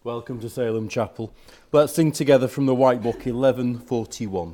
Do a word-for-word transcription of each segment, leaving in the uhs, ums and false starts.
Welcome to Salem Chapel. Let's sing together from the White Book, eleven forty-one.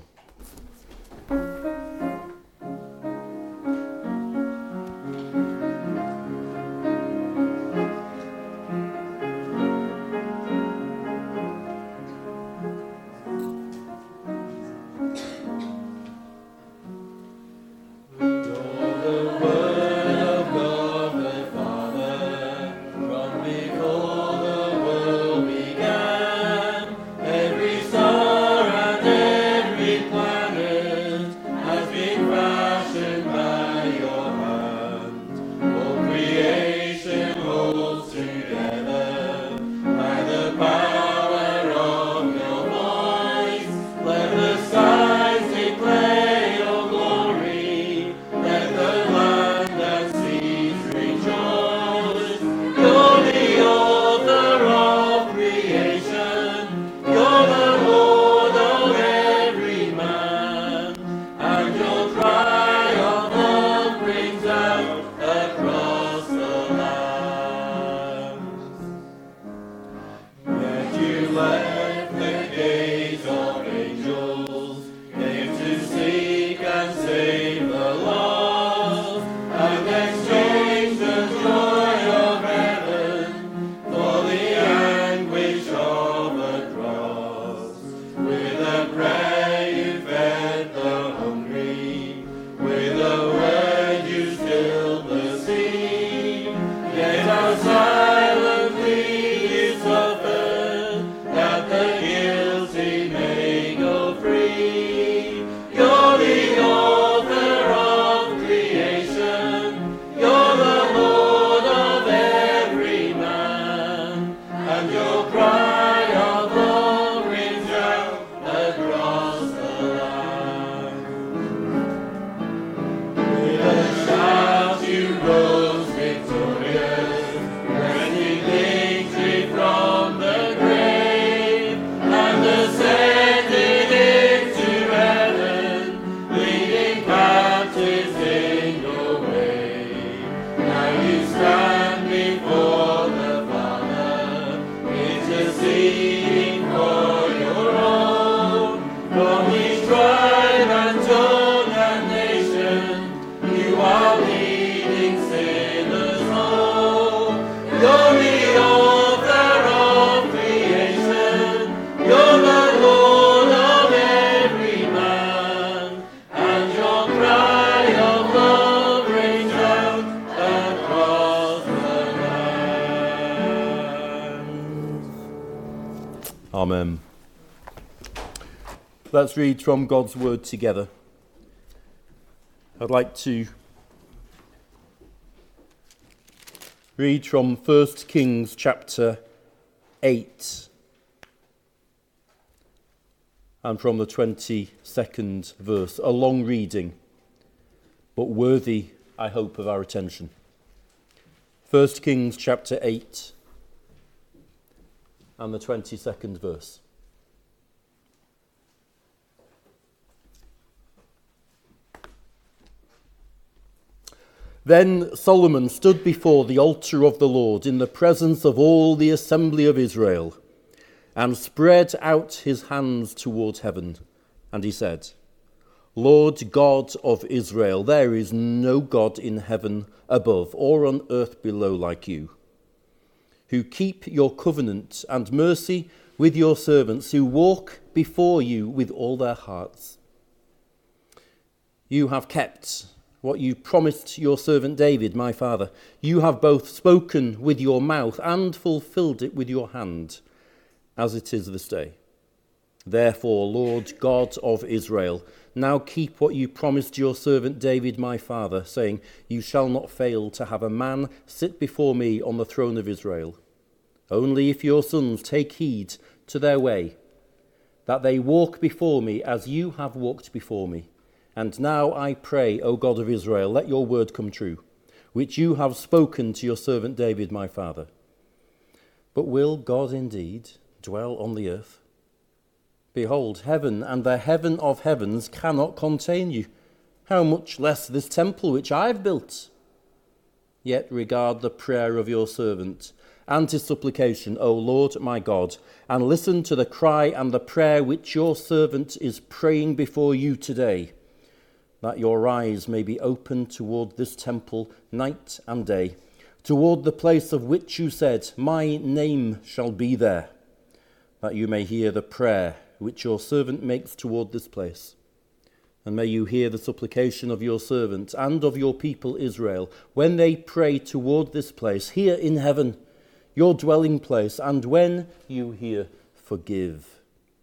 Amen. Let's read from God's Word together. I'd like to read from First Kings chapter eight and from the twenty-second verse. A long reading, but worthy, I hope, of our attention. First Kings chapter eight and the twenty-second verse. Then Solomon stood before the altar of the Lord in the presence of all the assembly of Israel, and spread out his hands towards heaven, and he said, Lord God of Israel, there is no God in heaven above or on earth below like you, who keep your covenant and mercy with your servants, who walk before you with all their hearts. You have kept what you promised your servant David, my father. You have both spoken with your mouth and fulfilled it with your hand, as it is this day. Therefore, Lord God of Israel, now keep what you promised your servant David, my father, saying, You shall not fail to have a man sit before me on the throne of Israel. Only if your sons take heed to their way, that they walk before me as you have walked before me. And now I pray, O God of Israel, let your word come true, which you have spoken to your servant David, my father. But will God indeed dwell on the earth? Behold, heaven and the heaven of heavens cannot contain you. How much less this temple which I've built? Yet regard the prayer of your servant and his supplication, O Lord my God, and listen to the cry and the prayer which your servant is praying before you today, that your eyes may be open toward this temple night and day, toward the place of which you said, my name shall be there, that you may hear the prayer which your servant makes toward this place. And may you hear the supplication of your servant and of your people Israel when they pray toward this place, here in heaven, your dwelling place, and when you hear, forgive.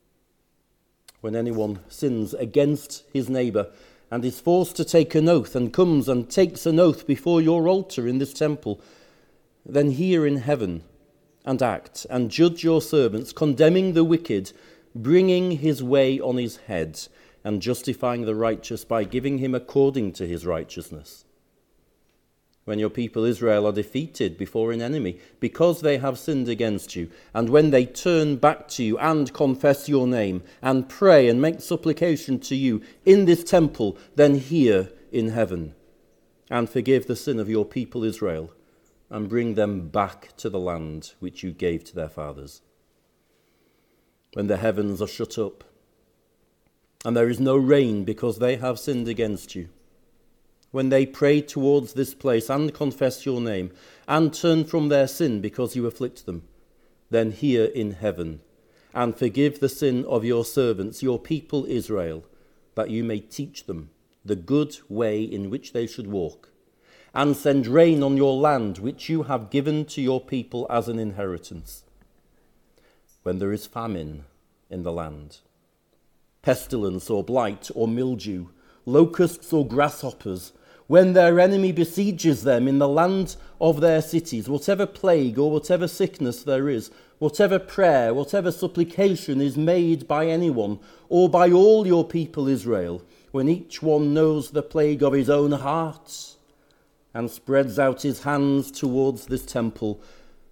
When anyone sins against his neighbour and is forced to take an oath and comes and takes an oath before your altar in this temple, then hear in heaven and act and judge your servants, condemning the wicked, bringing his way on his head, and justifying the righteous by giving him according to his righteousness. When your people Israel are defeated before an enemy because they have sinned against you, and when they turn back to you and confess your name and pray and make supplication to you in this temple, then hear in heaven and forgive the sin of your people Israel and bring them back to the land which you gave to their fathers. When the heavens are shut up and there is no rain because they have sinned against you, when they pray towards this place and confess your name and turn from their sin because you afflict them, then hear in heaven and forgive the sin of your servants, your people Israel, that you may teach them the good way in which they should walk, and send rain on your land which you have given to your people as an inheritance. When there is famine in the land, pestilence or blight or mildew, locusts or grasshoppers, when their enemy besieges them in the land of their cities, whatever plague or whatever sickness there is, whatever prayer, whatever supplication is made by anyone or by all your people Israel, when each one knows the plague of his own heart and spreads out his hands towards this temple,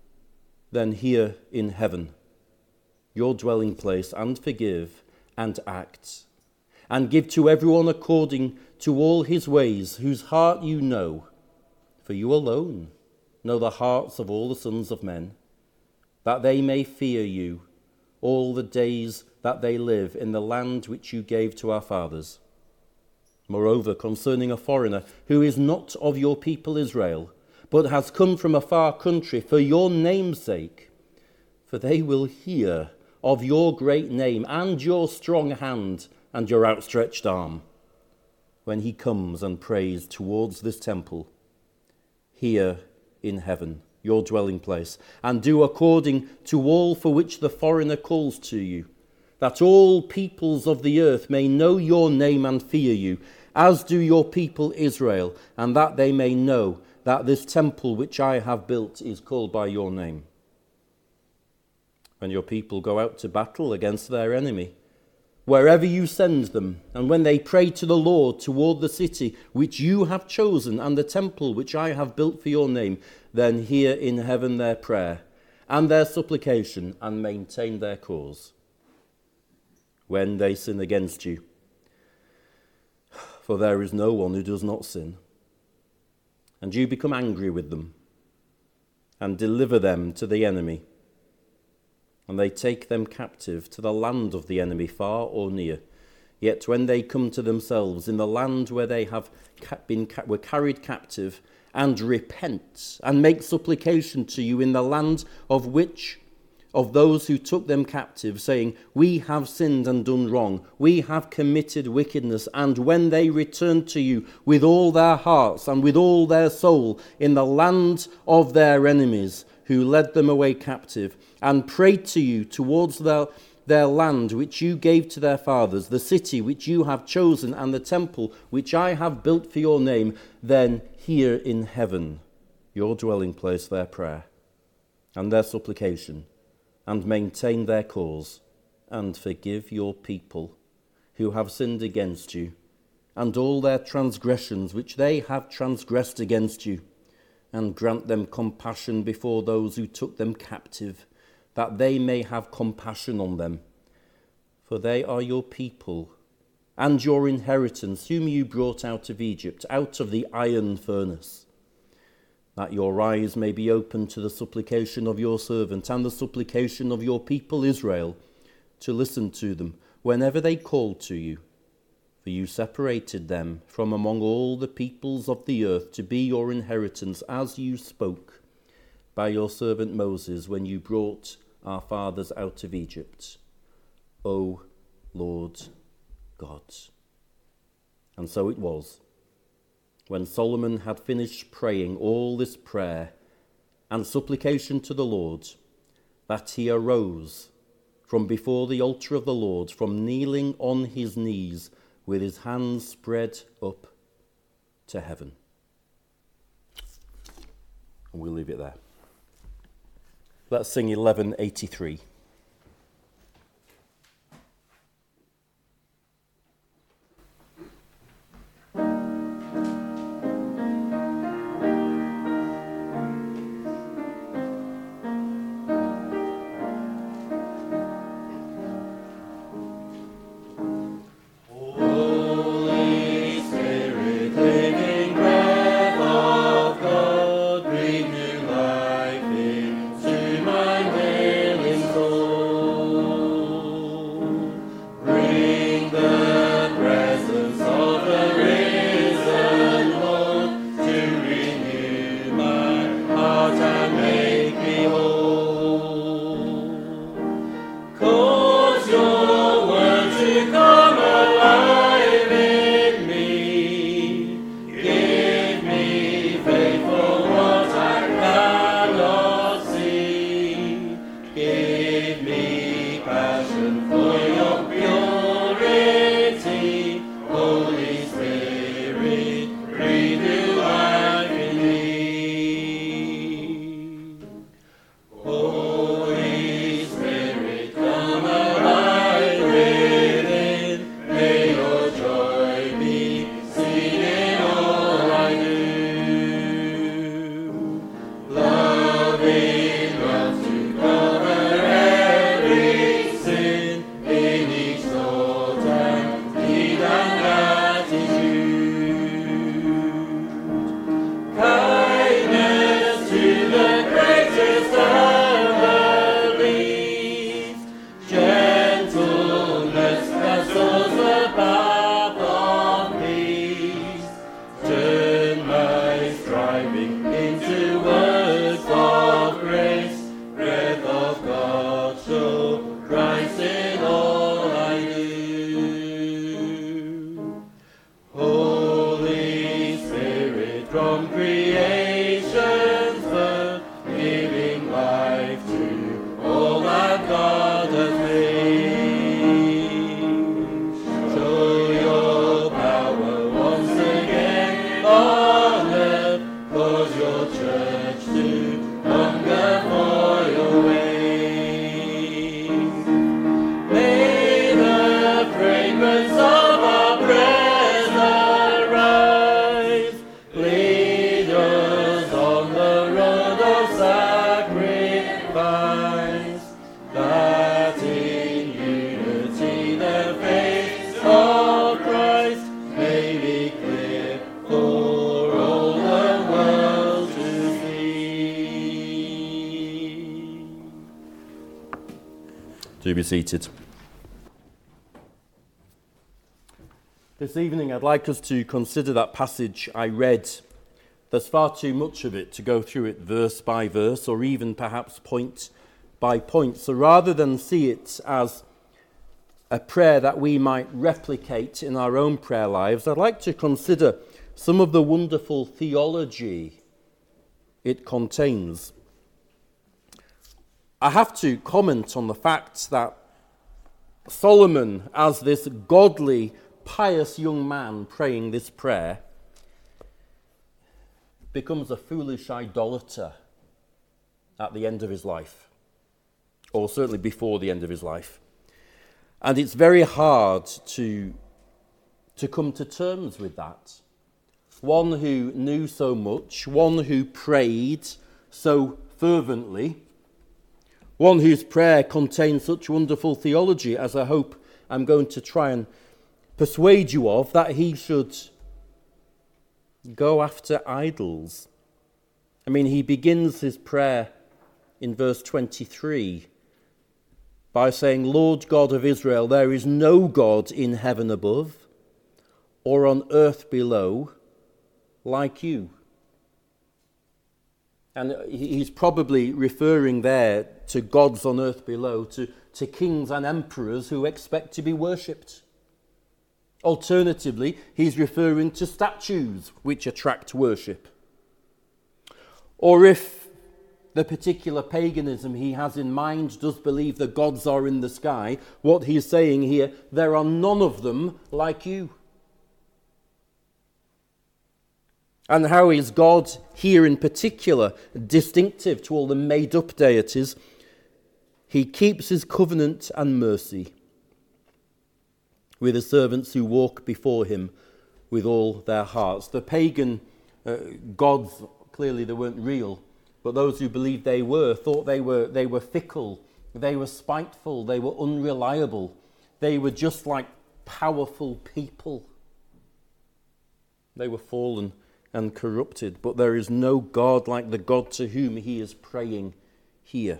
then hear in heaven, your dwelling place, and forgive and act, and give to everyone according to all his ways, whose heart you know, for you alone know the hearts of all the sons of men, that they may fear you all the days that they live in the land which you gave to our fathers. Moreover, concerning a foreigner who is not of your people Israel, but has come from a far country for your name's sake, for they will hear of your great name and your strong hand and your outstretched arm, when he comes and prays towards this temple, hear in heaven, your dwelling place, and do according to all for which the foreigner calls to you, that all peoples of the earth may know your name and fear you, as do your people Israel, and that they may know that this temple which I have built is called by your name. When your people go out to battle against their enemy, wherever you send them, and when they pray to the Lord toward the city which you have chosen and the temple which I have built for your name, then hear in heaven their prayer and their supplication and maintain their cause. When they sin against you, for there is no one who does not sin, and you become angry with them and deliver them to the enemy, and they take them captive to the land of the enemy, far or near. Yet when they come to themselves in the land where they have been were carried captive, and repent and make supplication to you in the land of which of those who took them captive, saying, we have sinned and done wrong, we have committed wickedness, and when they return to you with all their hearts and with all their soul in the land of their enemies, who led them away captive, and prayed to you towards their, their land which you gave to their fathers, the city which you have chosen, and the temple which I have built for your name, then hear in heaven, your dwelling place, their prayer and their supplication, and maintain their cause, and forgive your people who have sinned against you, and all their transgressions which they have transgressed against you, and grant them compassion before those who took them captive, that they may have compassion on them. For they are your people, and your inheritance, whom you brought out of Egypt, out of the iron furnace. that your eyes may be opened to the supplication of your servant and the supplication of your people Israel, to listen to them whenever they call to you. For you separated them from among all the peoples of the earth to be your inheritance, as you spoke by your servant Moses when you brought our fathers out of Egypt, O Lord God. And so it was, when Solomon had finished praying all this prayer and supplication to the Lord, that he arose from before the altar of the Lord, from kneeling on his knees with his hands spread up to heaven. And we'll leave it there. Let's sing eleven eighty-three. Do be seated. This evening I'd like us to consider that passage I read. There's far too much of it to go through it verse by verse, or even perhaps point by point. So rather than see it as a prayer that we might replicate in our own prayer lives, I'd like to consider some of the wonderful theology it contains. I have to comment on the fact that Solomon, as this godly, pious young man praying this prayer, becomes a foolish idolater at the end of his life, or certainly before the end of his life. And it's very hard to, to come to terms with that. One who knew so much, one who prayed so fervently, one whose prayer contains such wonderful theology, as I hope I'm going to try and persuade you of, that he should go after idols I mean, he begins his prayer in verse twenty-three by saying, Lord God of Israel, there is no God in heaven above or on earth below like you. And he's probably referring there to gods on earth below, to, to kings and emperors who expect to be worshipped. Alternatively, he's referring to statues which attract worship. Or if the particular paganism he has in mind does believe the gods are in the sky, what he's saying here, there are none of them like you. And how is God here in particular distinctive to all the made-up deities? He keeps his covenant and mercy with the servants who walk before him with all their hearts. The pagan uh, gods, clearly they weren't real, but those who believed they were thought they were they were fickle, they were spiteful, they were unreliable. They were just like powerful people. They were fallen and corrupted, but there is no God like the God to whom he is praying here.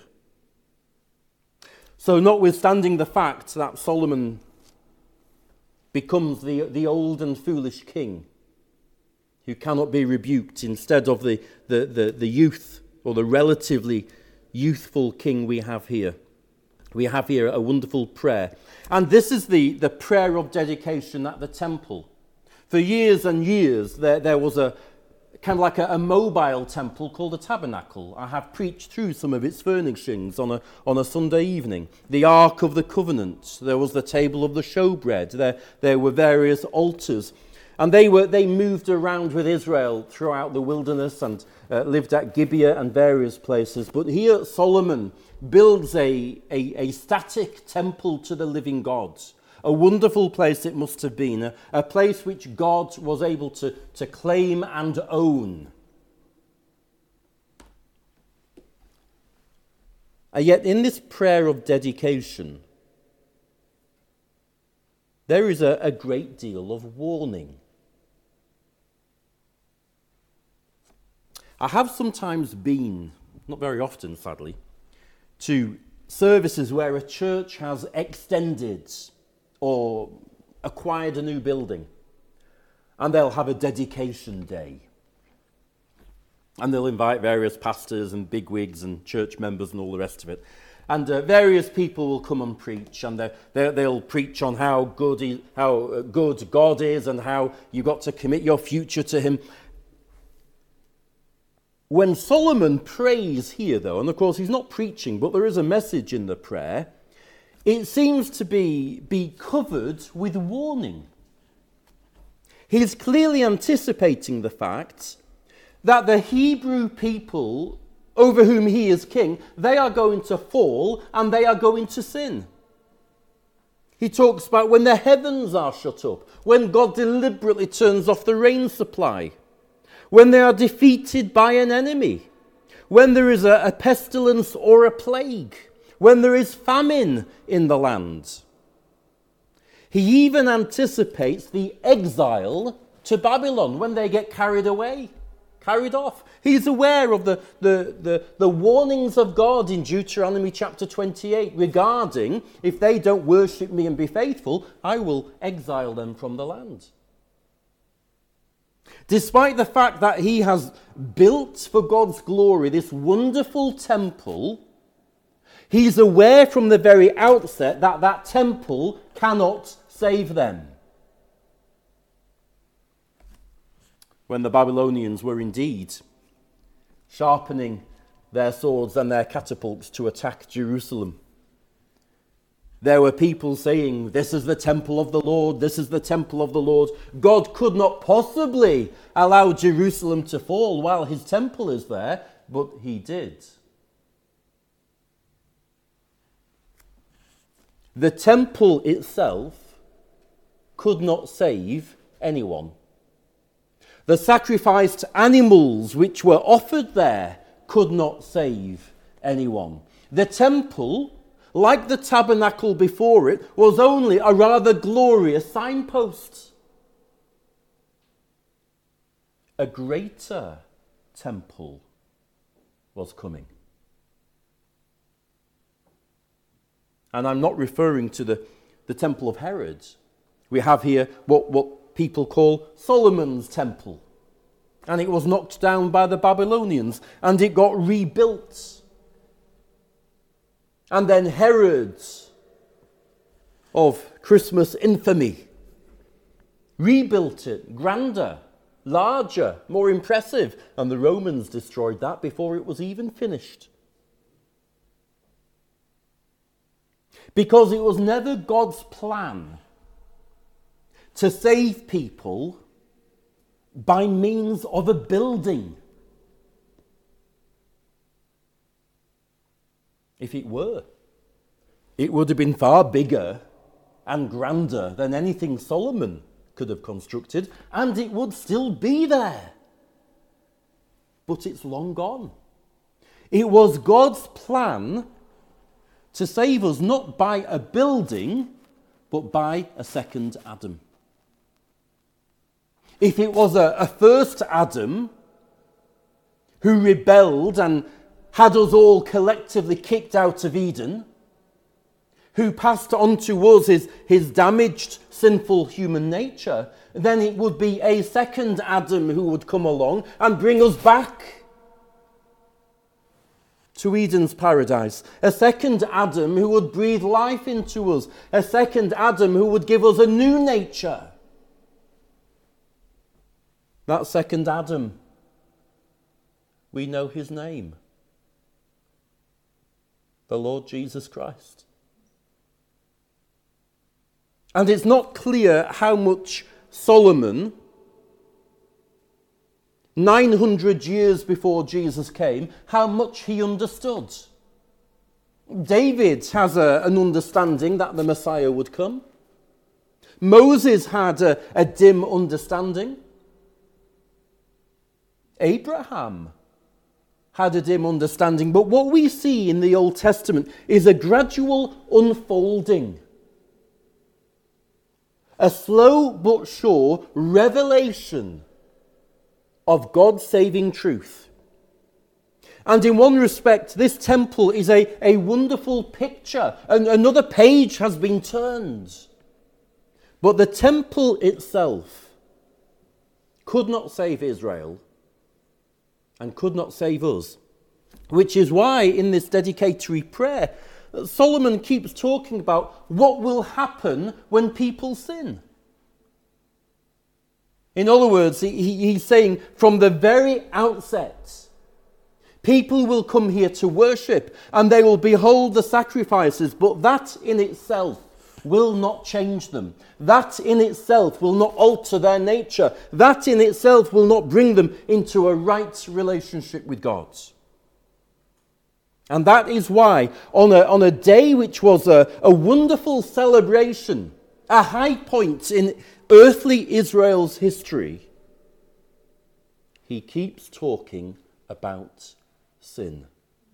So notwithstanding the fact that Solomon becomes the, the old and foolish king who cannot be rebuked instead of the, the, the, the youth or the relatively youthful king we have here, we have here a wonderful prayer. And this is the, the prayer of dedication at the temple. For years and years, there, there was a kind of like a, a mobile temple called a tabernacle. I have preached through some of its furnishings on a, on a Sunday evening. The Ark of the Covenant, there was the table of the showbread, there, there were various altars. And they were they moved around with Israel throughout the wilderness and uh, lived at Gibeah and various places. But here Solomon builds a, a, a static temple to the living God. A wonderful place it must have been, a, a place which God was able to, to claim and own. And yet in this prayer of dedication, there is a, a great deal of warning. I have sometimes been, not very often sadly, to services where a church has extended or acquired a new building, and they'll have a dedication day. And they'll invite various pastors and bigwigs and church members and all the rest of it. And uh, various people will come and preach, and they, they, they'll preach on how good, he, how good God is and how you've got to commit your future to him. When Solomon prays here, though, and of course he's not preaching, but there is a message in the prayer, it seems to be, be covered with warning. He's clearly anticipating the fact that the Hebrew people over whom he is king, they are going to fall and they are going to sin. He talks about when the heavens are shut up, when God deliberately turns off the rain supply, when they are defeated by an enemy, when there is a, a pestilence or a plague, when there is famine in the land. He even anticipates the exile to Babylon when they get carried away, carried off. He's aware of the, the, the, the warnings of God in Deuteronomy chapter twenty-eight regarding if they don't worship me and be faithful, I will exile them from the land. Despite the fact that he has built for God's glory this wonderful temple, he's aware from the very outset that that temple cannot save them. When the Babylonians were indeed sharpening their swords and their catapults to attack Jerusalem, there were people saying, this is the temple of the Lord, this is the temple of the Lord. God could not possibly allow Jerusalem to fall while his temple is there, but he did. The temple itself could not save anyone. The sacrificed animals which were offered there could not save anyone. The temple, like the tabernacle before it, was only a rather glorious signpost. A greater temple was coming. And I'm not referring to the, the Temple of Herod. We have here what, what people call Solomon's Temple. And it was knocked down by the Babylonians, and it got rebuilt. And then Herod, of Christmas infamy, rebuilt it, grander, larger, more impressive, and the Romans destroyed that before it was even finished. Because it was never God's plan to save people by means of a building. If it were, it would have been far bigger and grander than anything Solomon could have constructed, and it would still be there. But it's long gone. It was God's plan to save us not by a building, but by a second Adam. If it was a, a first Adam who rebelled and had us all collectively kicked out of Eden, who passed on to us his, his damaged, sinful human nature, then it would be a second Adam who would come along and bring us back to Eden's paradise. A second Adam who would breathe life into us. A second Adam who would give us a new nature. That second Adam, we know his name. The Lord Jesus Christ. And it's not clear how much Solomon, nine hundred years before Jesus came, how much he understood. David has a, an understanding that the Messiah would come. Moses had a, a dim understanding. Abraham had a dim understanding. But what we see in the Old Testament is a gradual unfolding. A slow but sure revelation of God's saving truth. And in one respect, this temple is a, a wonderful picture. And another page has been turned. But the temple itself could not save Israel and could not save us. Which is why in this dedicatory prayer, Solomon keeps talking about what will happen when people sin. In other words, he, he's saying from the very outset, people will come here to worship and they will behold the sacrifices, but that in itself will not change them. That in itself will not alter their nature. That in itself will not bring them into a right relationship with God. And that is why on a, on a day which was a, a wonderful celebration, a high point in earthly Israel's history, he keeps talking about sin.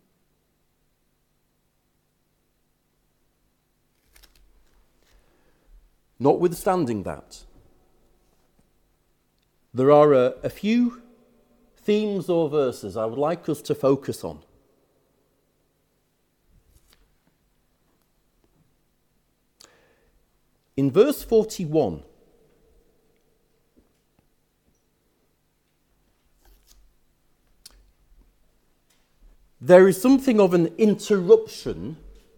Notwithstanding that, there are a, a few themes or verses I would like us to focus on. In verse forty-one, there is something of an interruption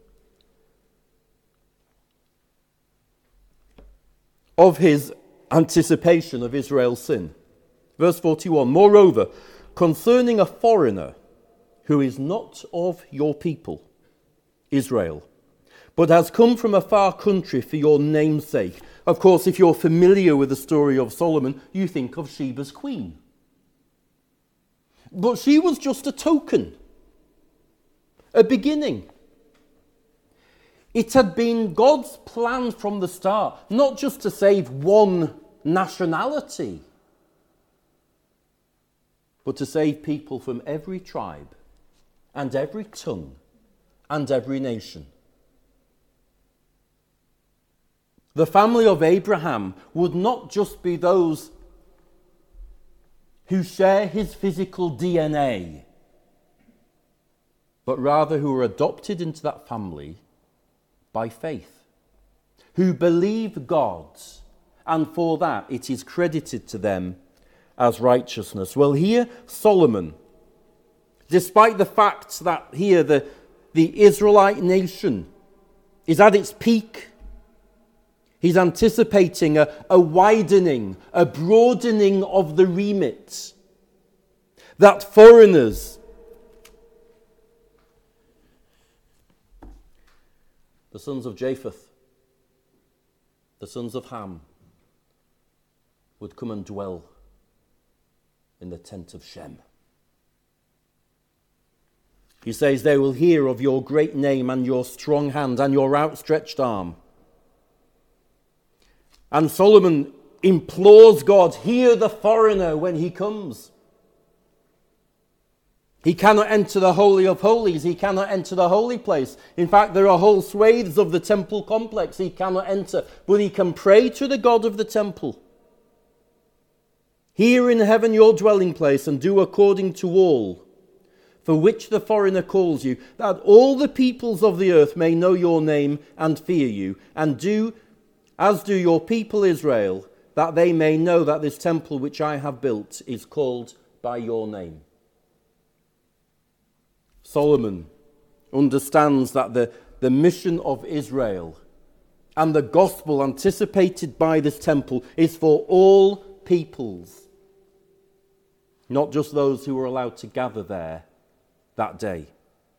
of his anticipation of Israel's sin. Verse forty-one, moreover, concerning a foreigner who is not of your people, Israel, but has come from a far country for your name's sake. Of course, if you're familiar with the story of Solomon, you think of Sheba's queen. But she was just a token, a beginning. It had been God's plan from the start, not just to save one nationality, but to save people from every tribe and every tongue and every nation. The family of Abraham would not just be those who share his physical D N A, but rather who are adopted into that family by faith, who believe God, and for that it is credited to them as righteousness. Well, here Solomon, despite the fact that here the, the Israelite nation is at its peak, he's anticipating a, a widening, a broadening of the remit, that foreigners, the sons of Japheth, the sons of Ham, would come and dwell in the tent of Shem. He says, they will hear of your great name and your strong hand and your outstretched arm. And Solomon implores God, hear the foreigner when he comes. He cannot enter the Holy of Holies. He cannot enter the holy place. In fact, there are whole swathes of the temple complex he cannot enter, but he can pray to the God of the temple. Here in heaven your dwelling place, and do according to all for which the foreigner calls you, that all the peoples of the earth may know your name and fear you, and do as do your people Israel, that they may know that this temple which I have built is called by your name. Solomon understands that the, the mission of Israel and the gospel anticipated by this temple is for all peoples, not just those who were allowed to gather there that day.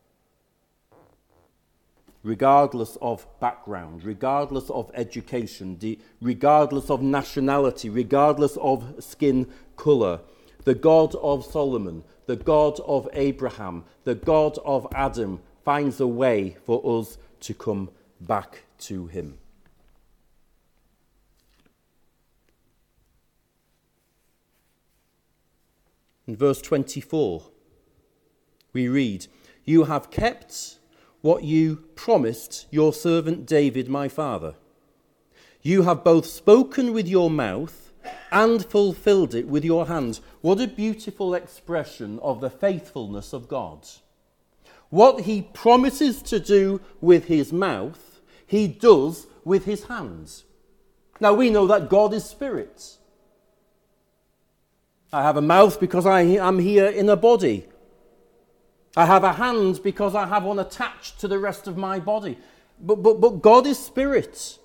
Regardless of background, regardless of education, regardless of nationality, regardless of skin colour, the God of Solomon, the God of Abraham, the God of Adam finds a way for us to come back to him. In verse twenty-four, we read, you have kept what you promised your servant David, my father. You have both spoken with your mouth and fulfilled it with your hands. What a beautiful expression of the faithfulness of God. What he promises to do with his mouth, he does with his hands. Now we know that God is spirit. I have a mouth because I am here in a body. I have a hand because I have one attached to the rest of my body. But, but, but God is spirit.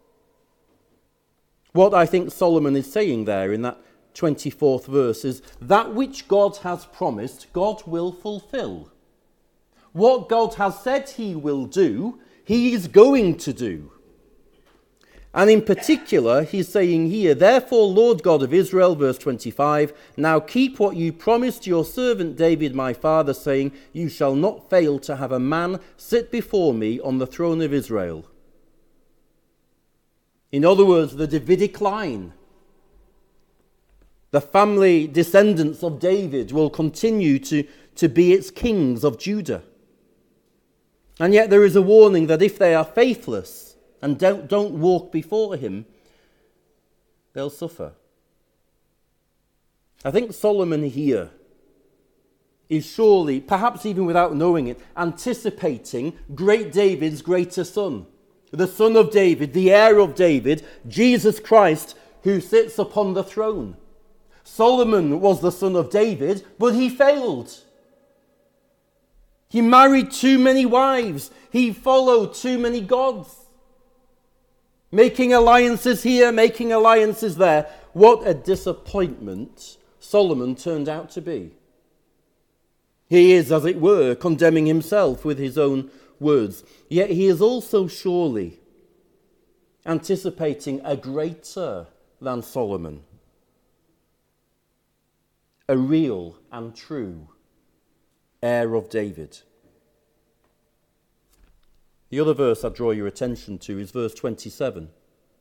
What I think Solomon is saying there in that twenty-fourth verse is that which God has promised, God will fulfill. What God has said he will do, he is going to do. And in particular, he's saying here, therefore, Lord God of Israel, verse twenty-five, now keep what you promised your servant David my father, saying, you shall not fail to have a man sit before me on the throne of Israel. In other words, the Davidic line, the family descendants of David will continue to, to be its kings of Judah. And yet there is a warning that if they are faithless, and don't, don't walk before him, they'll suffer. I think Solomon here is surely, perhaps even without knowing it, anticipating great David's greater son, the son of David, the heir of David, Jesus Christ, who sits upon the throne. Solomon was the son of David, but he failed. He married too many wives. He followed too many gods. Making alliances here, making alliances there. What a disappointment Solomon turned out to be. He is, as it were, condemning himself with his own words. Yet he is also surely anticipating a greater than Solomon. A real and true heir of David. The other verse I draw your attention to is verse twenty-seven.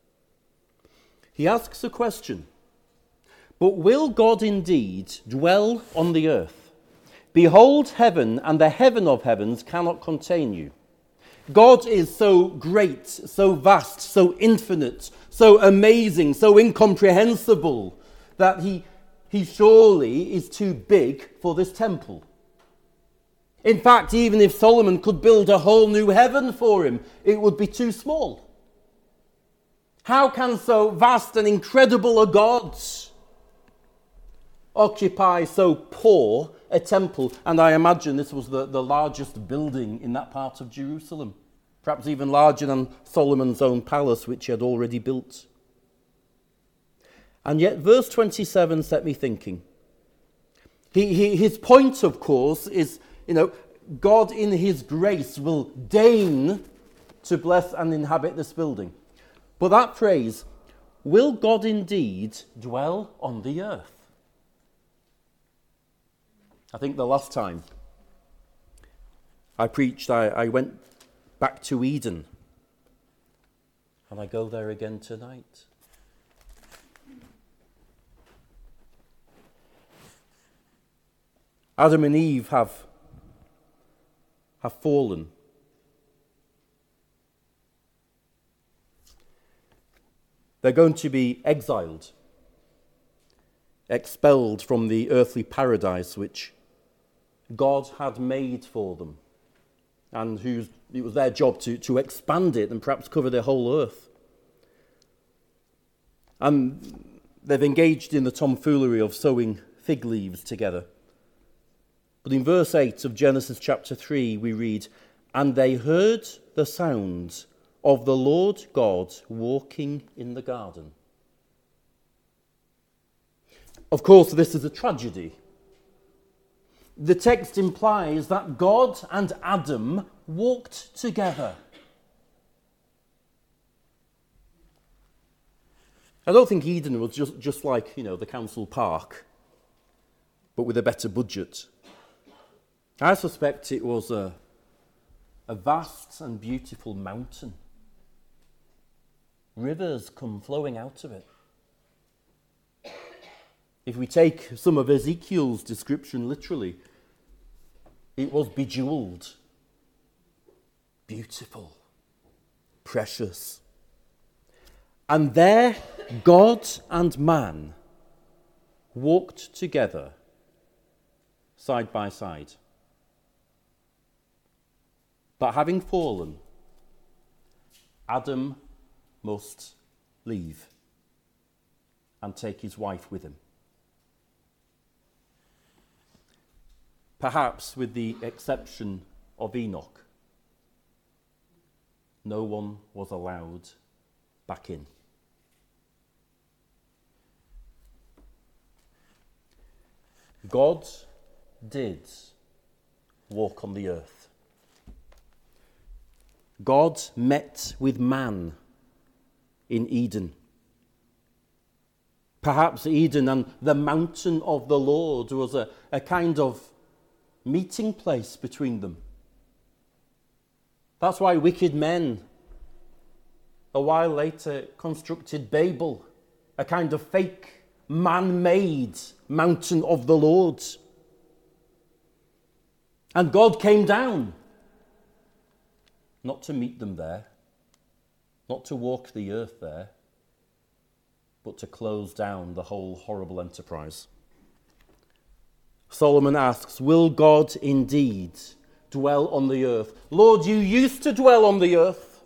He asks a question. But will God indeed dwell on the earth? Behold, heaven and the heaven of heavens cannot contain you. God is so great, so vast, so infinite, so amazing, so incomprehensible that he, he surely is too big for this temple. In fact, even if Solomon could build a whole new heaven for him, it would be too small. How can so vast and incredible a God occupy so poor a temple? And I imagine this was the, the largest building in that part of Jerusalem, perhaps even larger than Solomon's own palace, which he had already built. And yet verse twenty-seven set me thinking. He, he, his point, of course, is, you know, God in his grace will deign to bless and inhabit this building. But that phrase, will God indeed dwell on the earth? I think the last time I preached, I, I went back to Eden. And I go there again tonight. Adam and Eve have, have fallen. They're going to be exiled, expelled from the earthly paradise which God had made for them, and whose it was their job to, to expand it and perhaps cover the whole earth. And they've engaged in the tomfoolery of sewing fig leaves together. But in verse eight of Genesis chapter three, we read, "And they heard the sound of the Lord God walking in the garden." Of course, this is a tragedy. The text implies that God and Adam walked together. I don't think Eden was just, just like, you know, the council park, but with a better budget. I suspect it was a, a vast and beautiful mountain. Rivers come flowing out of it. If we take some of Ezekiel's description literally, it was bejeweled, beautiful, precious. And there, God and man walked together, side by side. But having fallen, Adam must leave and take his wife with him. Perhaps with the exception of Enoch, no one was allowed back in. God did walk on the earth. God met with man in Eden. Perhaps Eden and the mountain of the Lord was a, a kind of meeting place between them. That's why wicked men, a while later, constructed Babel, a kind of fake, man-made mountain of the Lord. And God came down, not to meet them there, not to walk the earth there, but to close down the whole horrible enterprise. Solomon asks, will God indeed dwell on the earth? Lord, you used to dwell on the earth.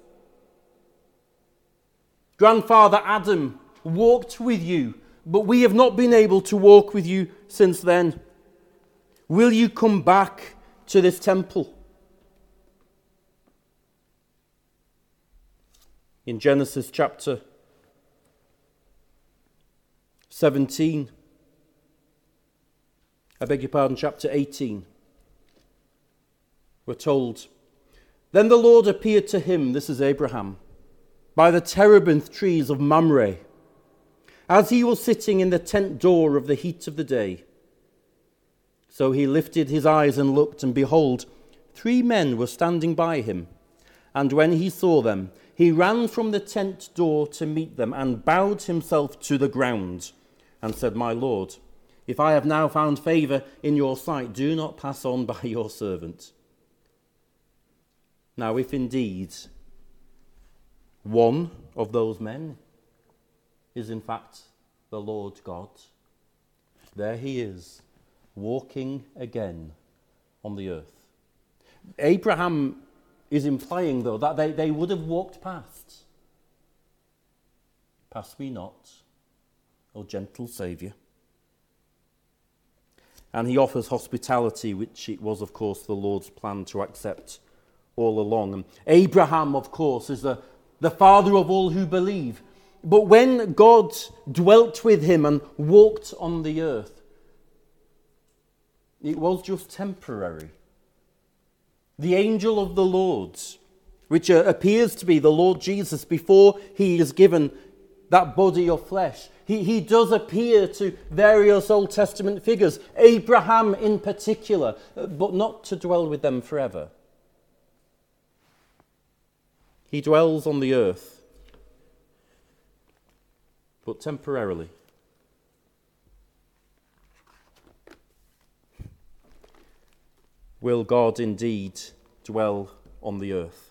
Grandfather Adam walked with you, but we have not been able to walk with you since then. Will you come back to this temple? In Genesis chapter seventeen, I beg your pardon, chapter eighteen, we're told, then the Lord appeared to him, this is Abraham, by the terebinth trees of Mamre, as he was sitting in the tent door of the heat of the day. So he lifted his eyes and looked, and behold, three men were standing by him. And when he saw them, he ran from the tent door to meet them and bowed himself to the ground and said, my Lord, if I have now found favor in your sight, do not pass on by your servant. Now, if indeed one of those men is in fact the Lord God, there he is, walking again on the earth. Abraham is implying, though, that they, they would have walked past. Pass me not, O gentle Saviour. And he offers hospitality, which it was, of course, the Lord's plan to accept all along. And Abraham, of course, is the, the father of all who believe. But when God dwelt with him and walked on the earth, it was just temporary. The angel of the Lord, which appears to be the Lord Jesus before he is given that body of flesh, he, he does appear to various Old Testament figures, Abraham in particular, but not to dwell with them forever. He dwells on the earth, but temporarily. Will God indeed dwell on the earth?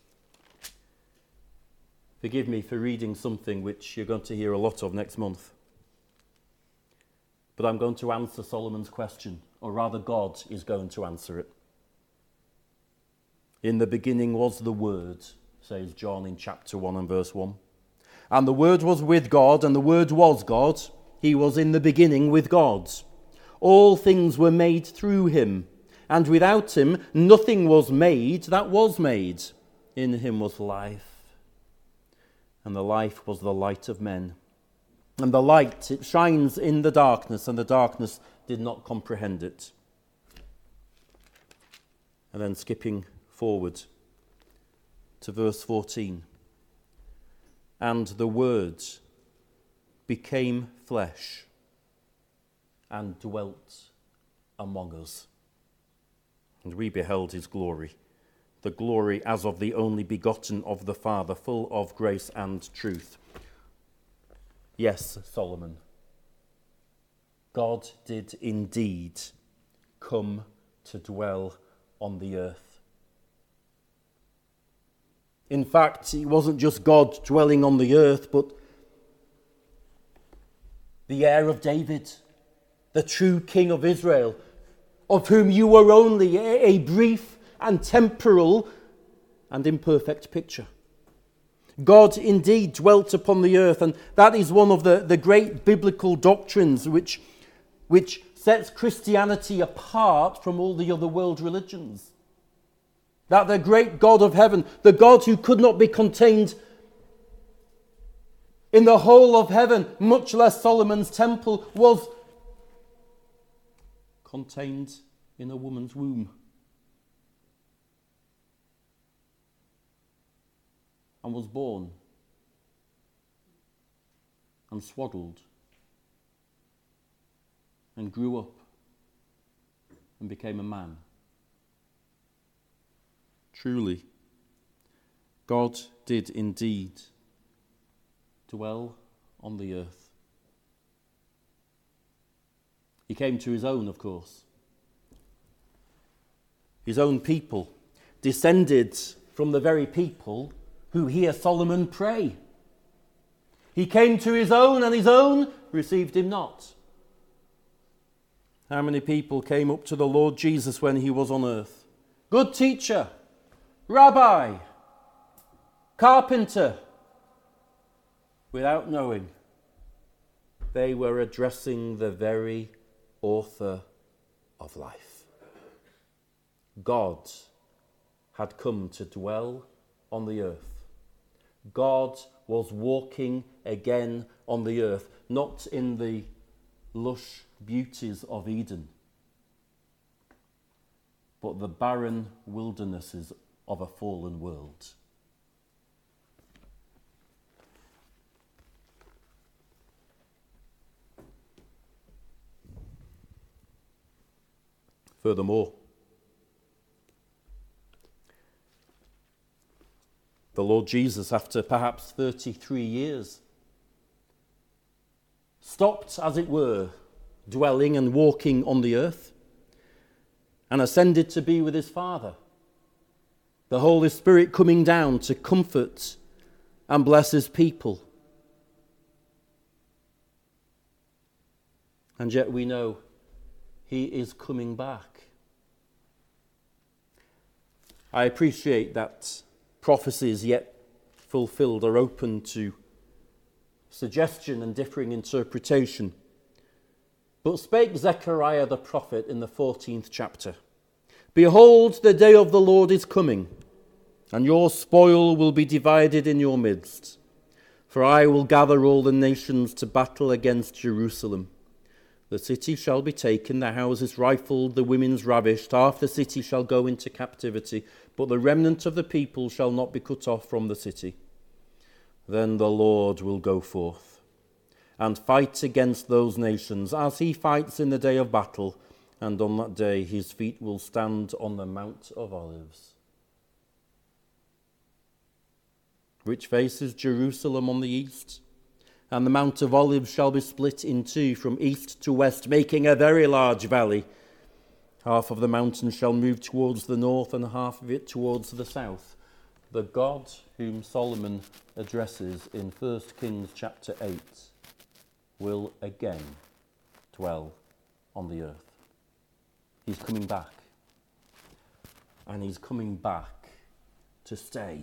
Forgive me for reading something which you're going to hear a lot of next month. But I'm going to answer Solomon's question, or rather God is going to answer it. In the beginning was the Word, says John in chapter one and verse one. And the Word was with God, and the Word was God. He was in the beginning with God. All things were made through him, and without him nothing was made that was made. In him was life, and the life was the light of men. And the light, it shines in the darkness, and the darkness did not comprehend it. And then skipping forward to verse fourteen. And the Word became flesh and dwelt among us. And we beheld his glory, the glory as of the only begotten of the Father, full of grace and truth. Yes, Solomon, God did indeed come to dwell on the earth. In fact, it wasn't just God dwelling on the earth, but the heir of David, the true King of Israel, of whom you were only a brief and temporal and imperfect picture. God indeed dwelt upon the earth, and that is one of the, the great biblical doctrines which, which sets Christianity apart from all the other world religions. That the great God of heaven, the God who could not be contained in the whole of heaven, much less Solomon's temple, was contained in a woman's womb. And was born and swaddled and grew up and became a man. Truly, God did indeed dwell on the earth. He came to his own, of course. His own people, descended from the very people who hear Solomon pray. He came to his own, and his own received him not. How many people came up to the Lord Jesus when he was on earth? Good teacher, rabbi, carpenter. Without knowing, they were addressing the very author of life. God had come to dwell on the earth. God was walking again on the earth, not in the lush beauties of Eden, but the barren wildernesses of a fallen world. Furthermore, the Lord Jesus, after perhaps thirty-three years, stopped, as it were, dwelling and walking on the earth, and ascended to be with his Father. The Holy Spirit coming down to comfort and bless his people. And yet we know he is coming back. I appreciate that prophecies yet fulfilled are open to suggestion and differing interpretation. But spake Zechariah the prophet in the fourteenth chapter, Behold, the day of the Lord is coming, and your spoil will be divided in your midst. For I will gather all the nations to battle against Jerusalem. The city shall be taken, the houses rifled, the women's ravished. Half the city shall go into captivity, but the remnant of the people shall not be cut off from the city. Then the Lord will go forth and fight against those nations, as he fights in the day of battle, and on that day his feet will stand on the Mount of Olives, which faces Jerusalem on the east. And the Mount of Olives shall be split in two from east to west, making a very large valley. Half of the mountain shall move towards the north, and half of it towards the south. The God whom Solomon addresses in First Kings chapter eight will again dwell on the earth. He's coming back. And he's coming back to stay.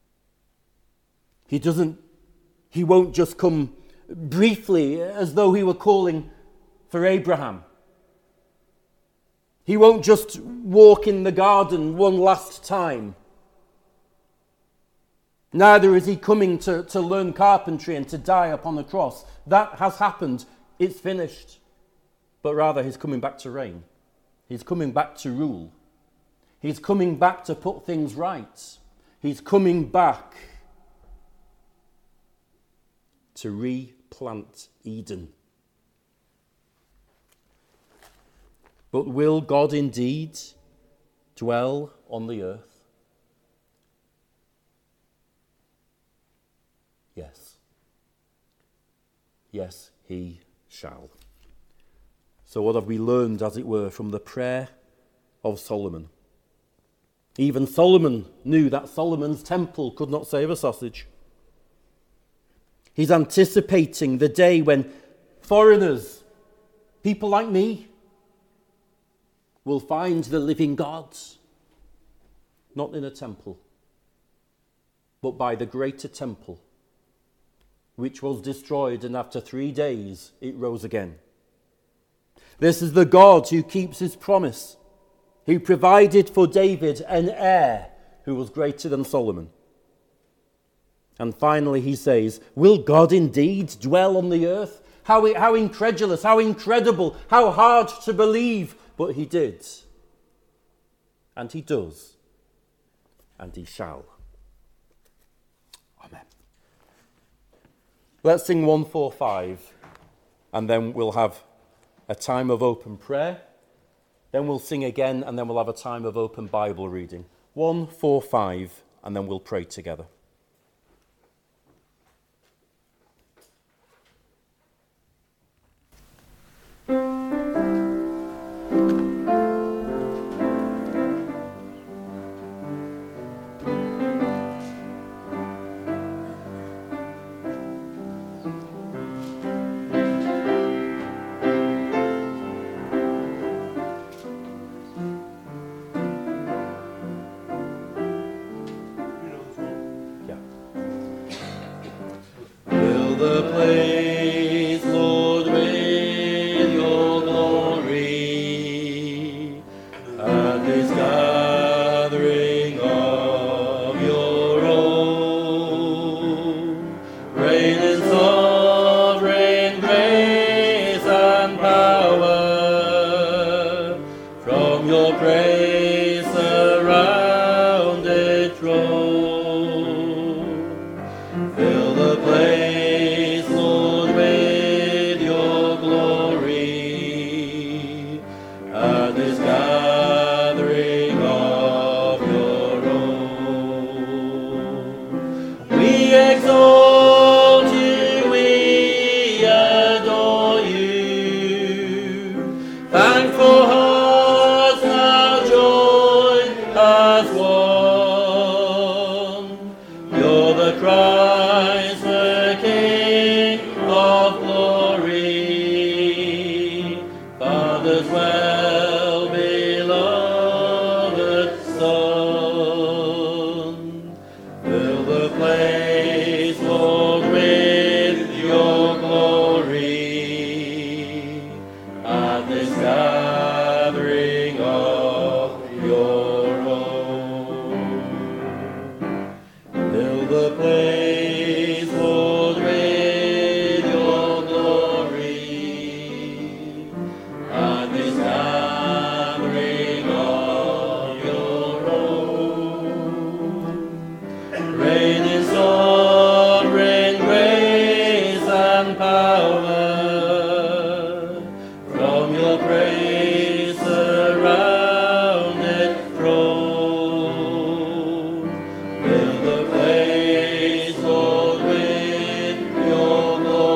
He doesn't, he won't just come briefly as though he were calling for Abraham. He won't just walk in the garden one last time. Neither is he coming to, to learn carpentry and to die upon the cross. That has happened. It's finished. But rather he's coming back to reign. He's coming back to rule. He's coming back to put things right. He's coming back to replant Eden. But will God indeed dwell on the earth? Yes. Yes, he shall. So what have we learned, as it were, from the prayer of Solomon? Even Solomon knew that Solomon's temple could not save a sausage. He's anticipating the day when foreigners, people like me, will find the living God, not in a temple, but by the greater temple, which was destroyed, and after three days it rose again. This is the God who keeps his promise, who provided for David an heir who was greater than Solomon. And finally he says, will God indeed dwell on the earth? How, how incredulous, how incredible, how hard to believe. But he did. And he does. And he shall. Amen. Let's sing one forty-five, and then we'll have a time of open prayer. Then we'll sing again, and then we'll have a time of open Bible reading. one forty-five, and then we'll pray together. Father's well-beloved Son. the place, Lord, with your glory, at this gathering of your own. Rain in sovereign grace and power, from your praise surrounded throne. Fill the place, Lord, with your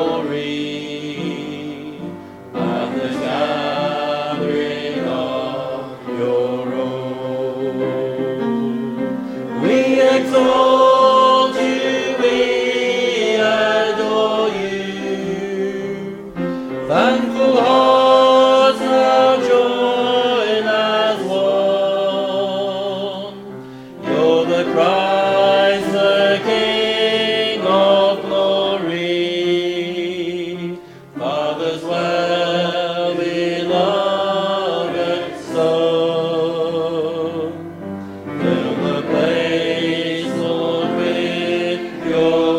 glory, at the gathering of your own. We exalt you, we adore you, thankful hearts now join as one. You're the Christ, the King of glory, Father's well-beloved Son. Fill the place, Lord, with your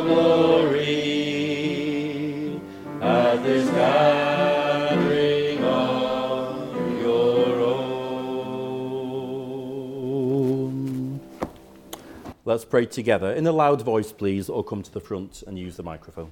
glory, at this gathering of your own. Let's pray together. In a loud voice, please, or come to the front and use the microphone.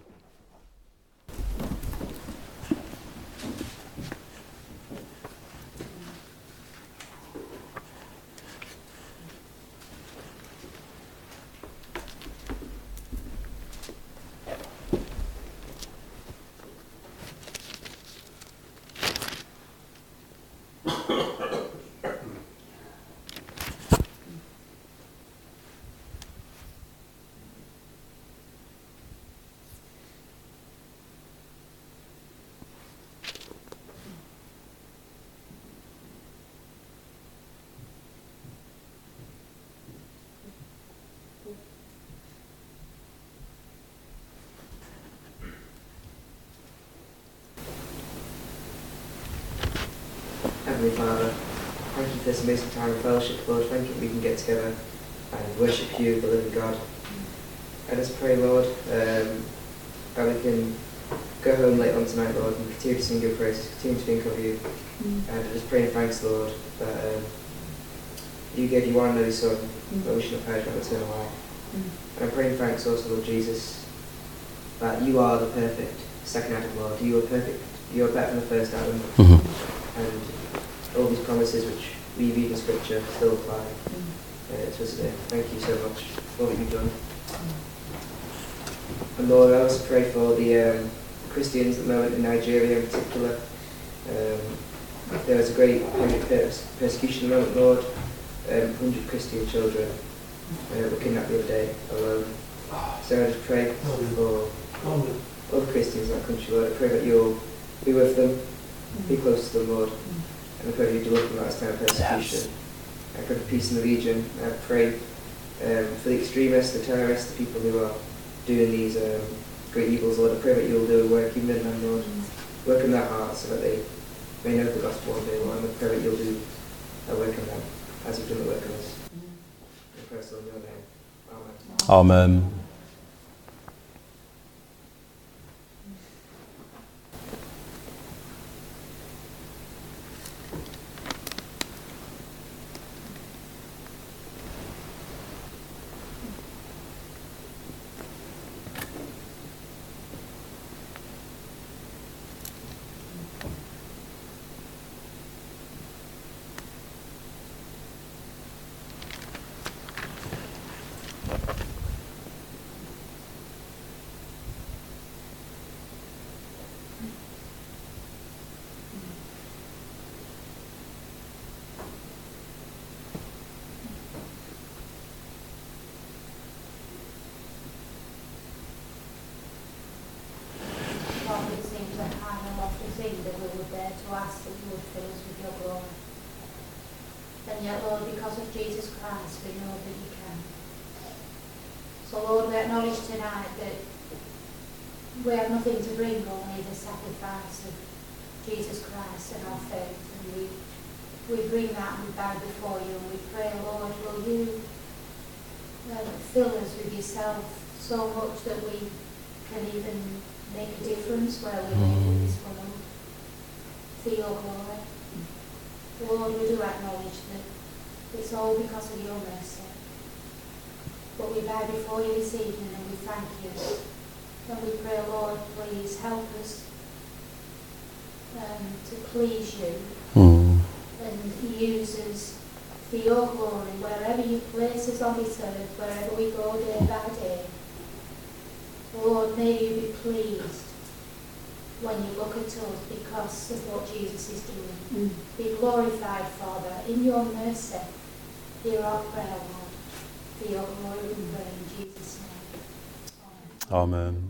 Heavenly Father, thank you for this amazing time of fellowship, Lord. Thank you that we can get together and worship you, the living God. I just pray, Lord, um, that we can go home late on tonight, Lord, and continue to sing your praises, continue to think of you. Mm. And I just pray in thanks, Lord, that um, you gave your one and only Son, mm. that we should not perish but have eternal life. Mm. And I pray in thanks also, Lord Jesus, that you are the perfect second Adam, Lord. You are perfect. You are better than the first Adam. Mm-hmm. And all these promises which we read in Scripture still apply mm. uh, to us today. Thank you so much for what you've done. Mm. And Lord, I also pray for the um, Christians at the moment in Nigeria in particular. Um, there is a great pers- persecution at the moment, Lord. Um, one hundred Christian children uh, were kidnapped the other day alone. So I just pray for all the Christians in that country, Lord. I pray that you'll be with them, be close to them, Lord. And I pray that you deliver them out of this time of persecution. Yes. I pray for peace in the region. I pray um, for the extremists, the terrorists, the people who are doing these um, great evils, Lord. I pray that you'll do a work even in them, Lord. Work in their hearts so that they may know the gospel one day, Lord. And I pray that you'll do a work in them as you've done the work in us. I pray so in your name. Amen. Amen. That we would dare to ask that you would fill us with your glory. And yet, Lord, because of Jesus Christ, we know that you can. So, Lord, we acknowledge tonight that we have nothing to bring, only the sacrifice of Jesus Christ and our faith. And we, we bring that and we bow before you and we pray, Lord, will you um, fill us with yourself so much that we can even make a difference where we live in this world for your glory. Lord, we do acknowledge that it's all because of your mercy. But we bow before you this evening and we thank you. And we pray, Lord, please help us um, to please you Mm. and use us for your glory wherever you place us on this earth, wherever we go day by day. Lord, may you be pleased when you look at us because of what Jesus is doing. Mm. Be glorified, Father, in your mercy. Hear our prayer, Lord. For your glory we pray in Jesus' name. Amen. Amen.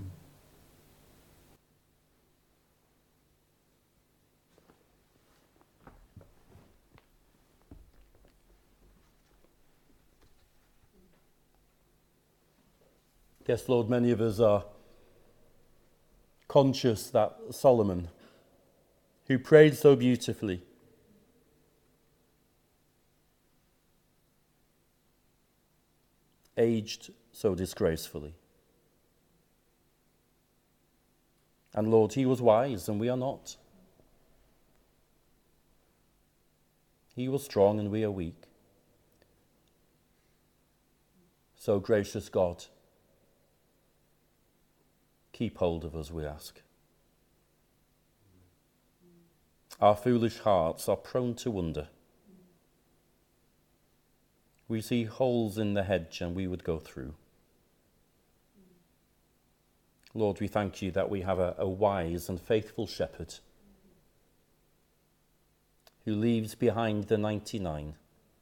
Yes, Lord, many of us are conscious that Solomon, who prayed so beautifully, aged so disgracefully. And Lord, he was wise and we are not. He was strong and we are weak. So, gracious God, keep hold of us, we ask. Our foolish hearts are prone to wonder. We see holes in the hedge and we would go through. Lord, we thank you that we have a, a wise and faithful shepherd who leaves behind the ninety-nine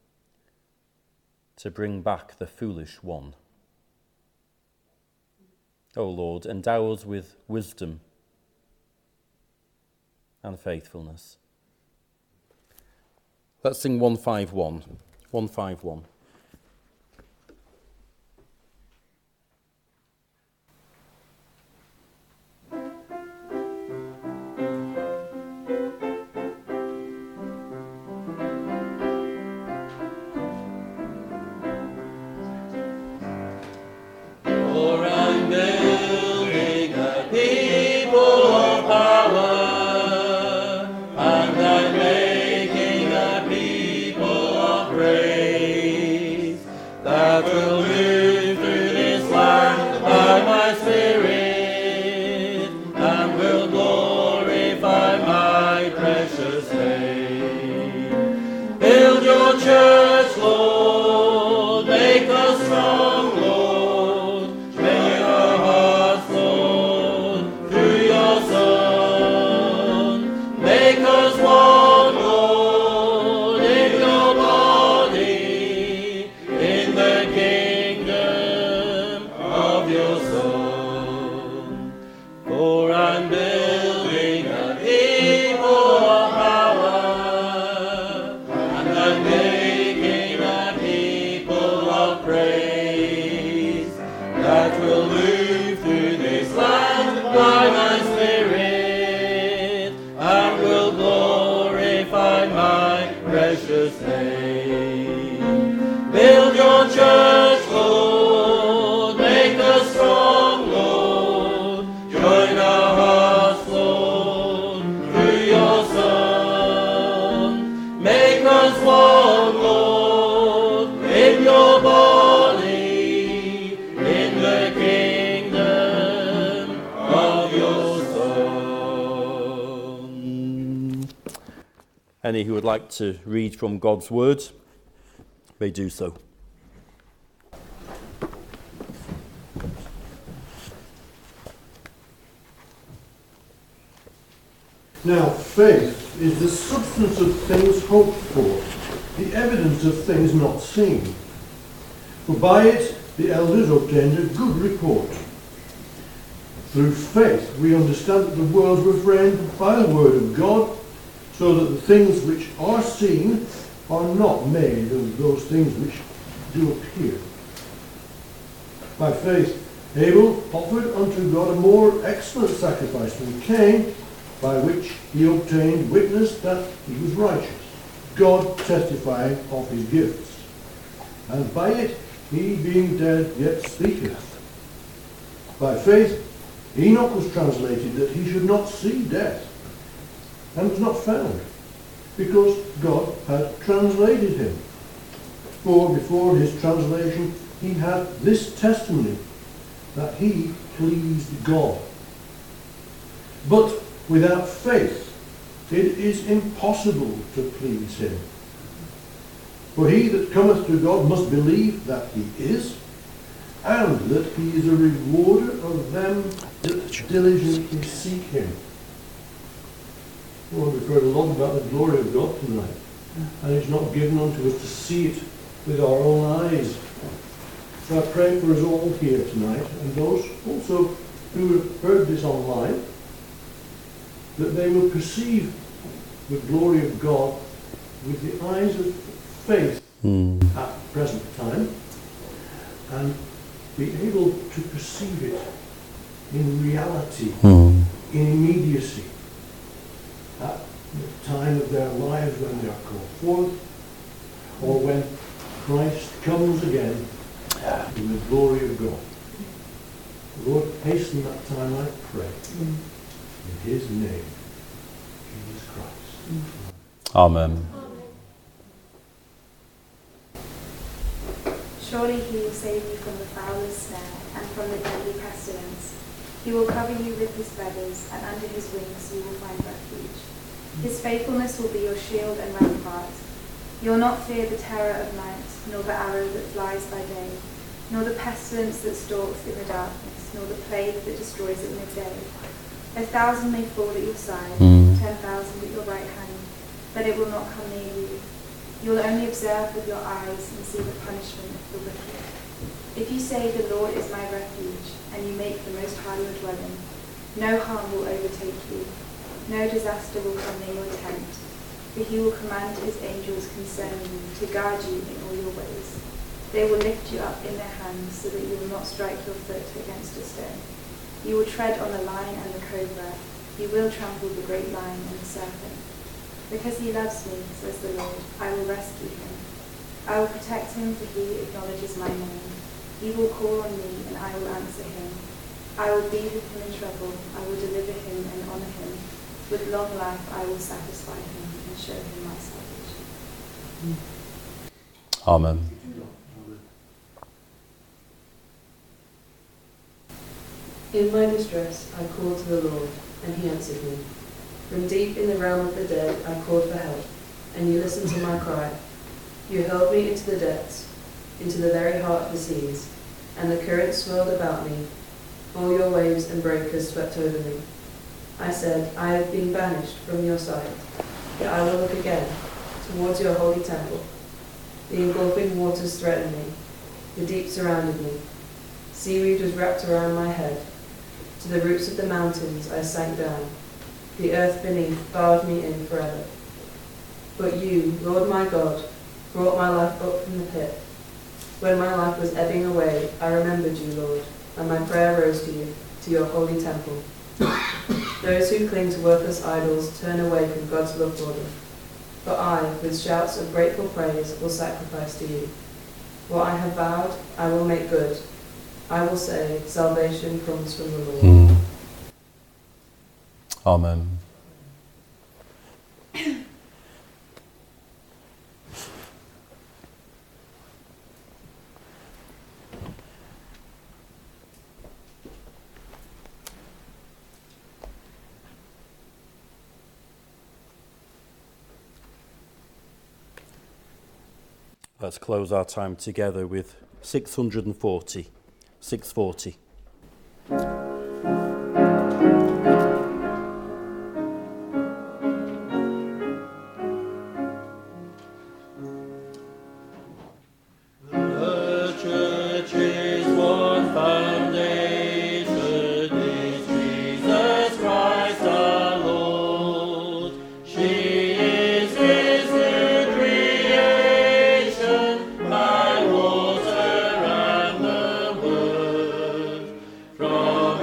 to bring back the foolish one. O Lord, endow us with wisdom and faithfulness. Let's sing one five one. one five one. Any who would like to read from God's word may do so. Now, faith is the substance of things hoped for, the evidence of things not seen. For by it the elders obtained a good report. Through faith we understand that the worlds were framed by the word of God, so that the things which are seen are not made of those things which do appear. By faith Abel offered unto God a more excellent sacrifice than Cain, by which he obtained witness that he was righteous, God testifying of his gifts. And by it he being dead yet speaketh. By faith Enoch was translated that he should not see death, and was not found, because God had translated him. For before his translation he had this testimony, that he pleased God. But without faith it is impossible to please him. For he that cometh to God must believe that he is, and that he is a rewarder of them that diligently seek him. Well, we've heard a lot about the glory of God tonight, and it's not given unto us to see it with our own eyes. So I pray for us all here tonight, and those also who have heard this online, that they will perceive the glory of God with the eyes of faith mm. at the present time, and be able to perceive it in reality, mm. in immediacy, at the time of their lives when they are called forth, or when Christ comes again in the glory of God. Lord, hasten that time, I pray, mm. in his name, Jesus Christ. Mm. Amen. Surely he will save you from the fowler's snare and from the deadly pestilence. He will cover you with his feathers, and under his wings you will find refuge. His faithfulness will be your shield and rampart. You will not fear the terror of night, nor the arrow that flies by day, nor the pestilence that stalks in the darkness, nor the plague that destroys at midday. A thousand may fall at your side, mm. ten thousand at your right hand, but it will not come near you. You will only observe with your eyes and see the punishment of the wicked. If you say, the Lord is my refuge, and you make the Most High your dwelling, no harm will overtake you, no disaster will come near your tent, for he will command his angels concerning you to guard you in all your ways. They will lift you up in their hands so that you will not strike your foot against a stone. You will tread on the lion and the cobra. You will trample the great lion and the serpent. Because he loves me, says the Lord, I will rescue him. I will protect him, for he acknowledges my name. He will call on me, and I will answer him. I will be with him in trouble. I will deliver him and honor him. With long life I will satisfy him and show him my salvation. Amen. In my distress I called to the Lord, and he answered me. From deep in the realm of the dead I called for help, and you listened to my cry. You hurled me into the depths, into the very heart of the seas, and the currents swirled about me. All your waves and breakers swept over me. I said, I have been banished from your sight, but I will look again towards your holy temple. The engulfing waters threatened me. The deep surrounded me. Seaweed was wrapped around my head. To the roots of the mountains I sank down. The earth beneath barred me in forever. But you, Lord my God, brought my life up from the pit. When my life was ebbing away, I remembered you, Lord, and my prayer rose to you, to your holy temple. Those who cling to worthless idols turn away from God's love for them. But I, with shouts of grateful praise, will sacrifice to you. What I have vowed, I will make good. I will say, salvation comes from the Lord. Mm. Amen. Let's close our time together with six hundred forty. six forty. From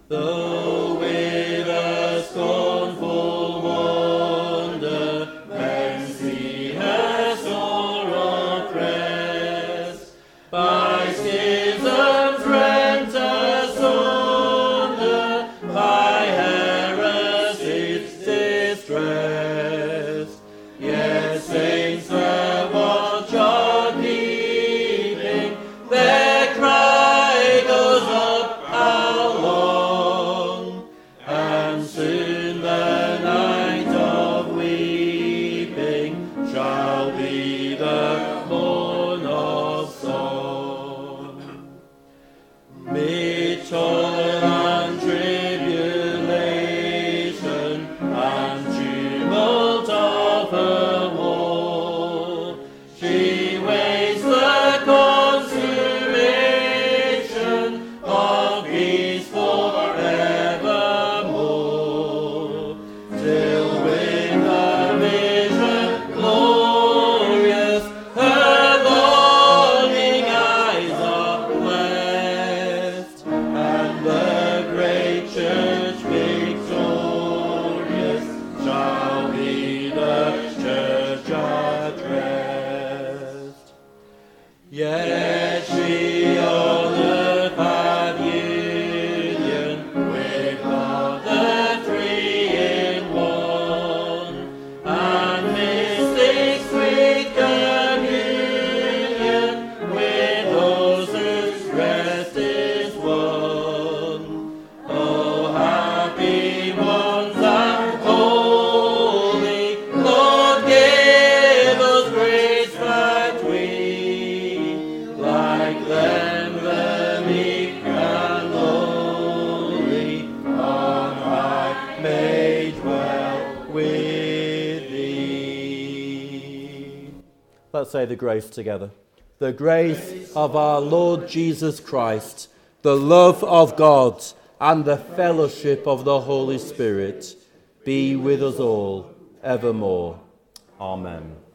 Though with a scornful wonder men see her sore oppressed, by schisms rent asunder, by heresy's distress. Yet saints their watch are keeping, their cry goes up how long, and soon the night of weeping shall be the morn of song. Mid toil and tribulation and tumult of her war, she waits the consummation of peace forevermore, till with her vision glorious her longing eyes are blessed, and the great church victorious shall be the church at rest. Yet she on earth had union with God the three in one, and mystic sweet communion with those whose rest is won. Oh, happy ones and holy, Lord, give us grace that we, like them, the meek and lowly, on high may dwell with thee. Let's say the grace together. The grace of our Lord Jesus Christ, the love of God, and the fellowship of the Holy Spirit be with us all evermore. Amen.